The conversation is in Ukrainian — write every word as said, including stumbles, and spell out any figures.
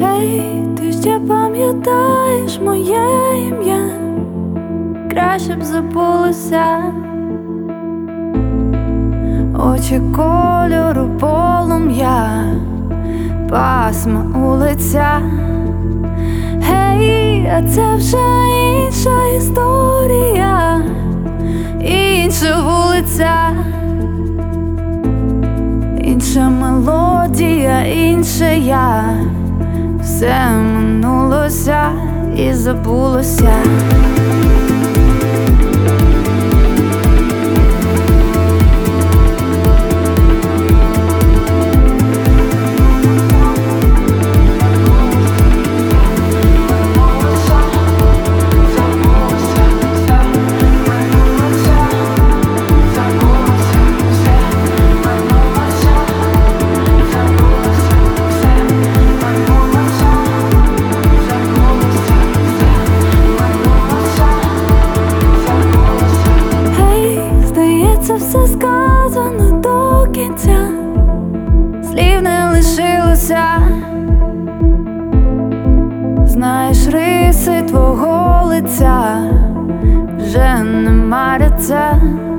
Гей, ти ще пам'ятаєш моє ім'я? Краще б забулося. Очі кольору полум'я, пасма у лиця. Гей, а це вже інша історія, інша вулиця, інша мелодія, інше я. Все минулося і забулося. Це все сказано до кінця, слів не лишилося. Знаєш, риси твого лиця вже не маряться.